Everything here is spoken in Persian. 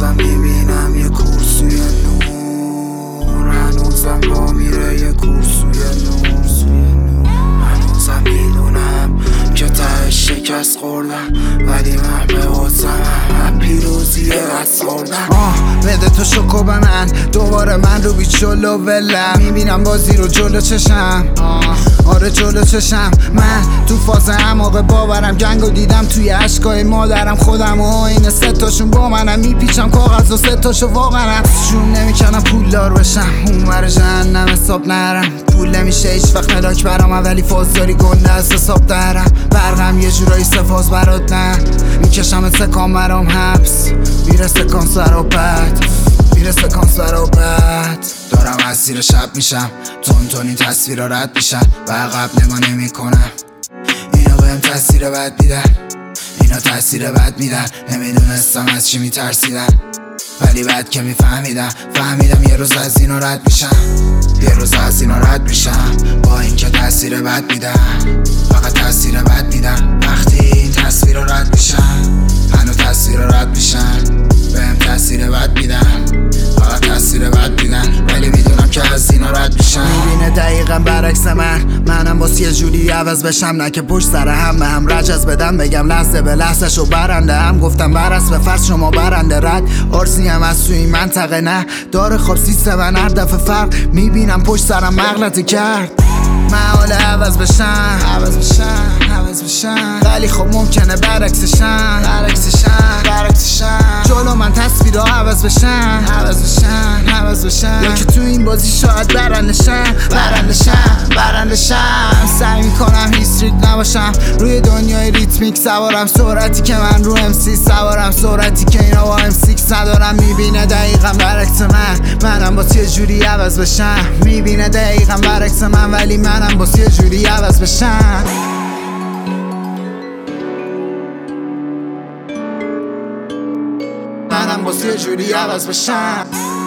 هنوزم میبینم یه کورسوی نور، هنوزم با میره یه کورسوی نور، هنوزم میدونم که تهش شکست خوردم، ولی من به حسم پیروزی رد سردم. بده تو شکو به من، دوباره من رو بیت جلو ولم، میبینم بازی رو جلو چشم، آره جلو چشم. من تو فاز عماق باورم، گنگو دیدم توی عشقای مادرم، خودم و این ستاشون با منم، میپیچم کاغذ و ستاشو واقعا شون نمیکنم پولدار بشم، اون ور جهنم حساب نرم، پول نمیشه هیچ وقت ملاک برام، ولی فازداری گنده از حساب درم، برقم یه جورایی سفاز برات نه، میکشم سکان برام حبس، میره سکان سر و بد، میره سکان سر و بد. دارم اسیر شب میشم، تون تصویر رد میشن و عقب نگاه نمی کنم. اینا بهم تاثیر بد میدن، اینا تاثیر بد میدن، نمیدونستم از چی میترسیدن، ولی بعد که فهمیدم یه روز از اینا رد میشم، یه روز از اینا رد میشم. با اینکه تاثیر بد میدن، فقط تاثیر بد میدن، وقتی این تصویر رو رد میشن، هنو تصویر رو رد میشن، بهم تاثیر بد میدن، فقط تاثیر بد میدن، ولی میدونم که از اینا رد میشن. میبینه دقیقا برعکس منم باز یه جوری عوض بشم، نه که پشت سر هم رجز بدم، بگم لحظه به لحظه شو برنده هم، گفتم برس به فرض شما برنده رد، آرسی هم از توی این منطقه نه، داره خواب سیستم هر دفعه فرق، میبینم پشت سرم مغلطه کرد، محال عوض بشن، ولی خب ممکنه برعکسشن، جلو من تصویر ها عوض بشن، یا که تو این بازی شاید برندشم. سعی میکنم هیستریک نباشم، روی دنیای ریتمیک سوارم، سرعتی که من رو MC سوارم، سرعتی که اینا با M6 ندارم. میبینه دقیقا برعکس منم باز یه جوری عوض بشم، میبینه دقیقا برعکس من، ولی منم باز یه جوری عوض بشم. منم باز یه جوری عوض بشم.